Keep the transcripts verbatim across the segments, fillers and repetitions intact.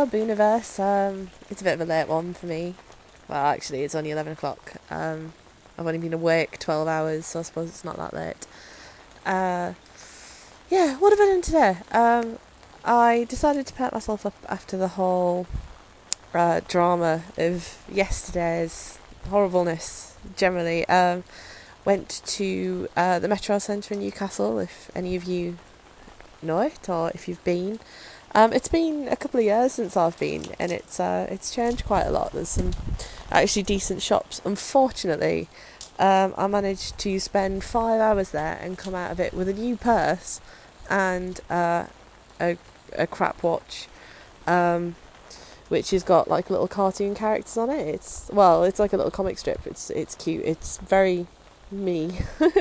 hello, Booniverse. Um, it's a bit of a late one for me. Well, actually, it's only eleven o'clock. Um, I've only been awake twelve hours, so I suppose it's not that late. Uh, yeah, what have I done today? Um, I decided to pet myself up after the whole uh, drama of yesterday's horribleness, generally. Um, went to uh, the Metro Centre in Newcastle, if any of you know it, or if you've been. Um, it's been a couple of years since I've been, and it's uh, it's changed quite a lot. There's some actually decent shops. Unfortunately, um, I managed to spend five hours there and come out of it with a new purse and uh, a a crap watch, um, which has got like little cartoon characters on it. It's well, it's like a little comic strip. It's it's cute. It's very me.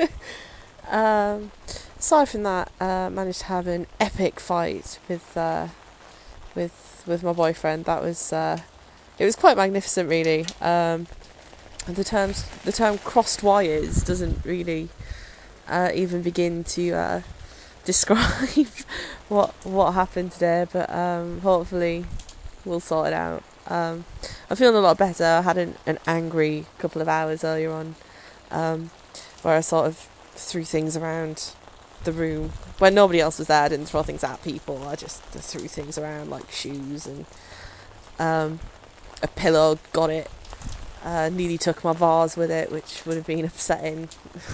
um, aside from that, uh, managed to have an epic fight with uh, with with my boyfriend. That was uh, it was quite magnificent, really. Um, the terms the term crossed wires doesn't really uh, even begin to uh, describe what what happened today, but um, hopefully we'll sort it out. Um, I'm feeling a lot better. I had an, an angry couple of hours earlier on, um, where I sort of threw things around the room when nobody else was there. I didn't throw things at people. I just threw things around like shoes and um, a pillow. Got it. Uh, nearly took my vase with it, which would have been upsetting.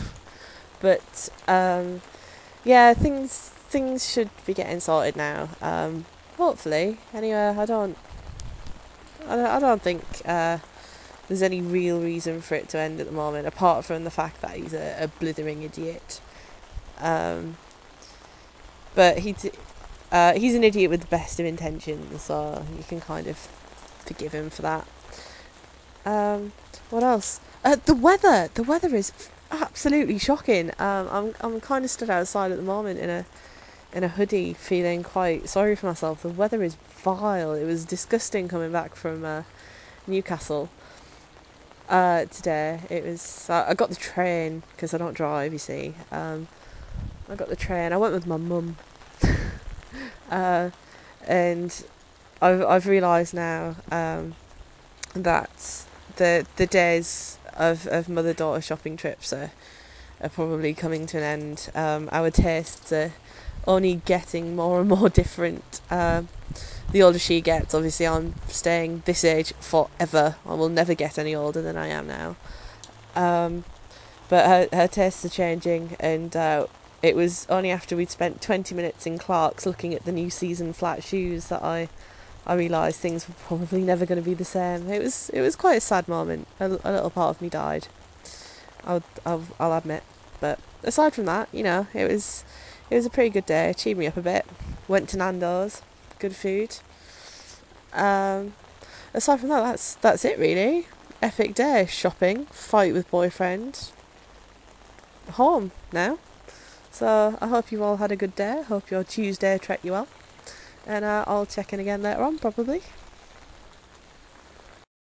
but um, yeah, things things should be getting sorted now. Um, hopefully. Anyway, I don't. I don't, I don't think uh, there's any real reason for it to end at the moment, apart from the fact that he's a, a blithering idiot. Um, but he, uh, he's an idiot with the best of intentions, so you can kind of forgive him for that. Um, what else? Uh, the weather. The weather is absolutely shocking. Um, I'm I'm kind of stood outside at the moment in a in a hoodie, feeling quite sorry for myself. The weather is vile. It was disgusting coming back from uh, Newcastle uh, today. It was. Uh, I got the train because I don't drive. You see. Um, I got the train. I went with my mum, uh, and I've I've realised now um, that the the days of, of mother daughter shopping trips are are probably coming to an end. Um, our tastes are only getting more and more different. Um, the older she gets, obviously I'm staying this age forever. I will never get any older than I am now. Um, but her her tastes are changing, and uh, it was only after we'd spent twenty minutes in Clark's looking at the new season flat shoes that I I realised things were probably never going to be the same. It was it was quite a sad moment. A, a little part of me died. I'll, I'll I'll admit. But aside from that, you know, it was it was a pretty good day. It cheered me up a bit. Went to Nando's, good food. Um, aside from that, that's that's it really. Epic day, shopping, fight with boyfriend. Home now. So I hope you all had a good day. Hope your Tuesday treated you well. And uh, I'll check in again later on, probably.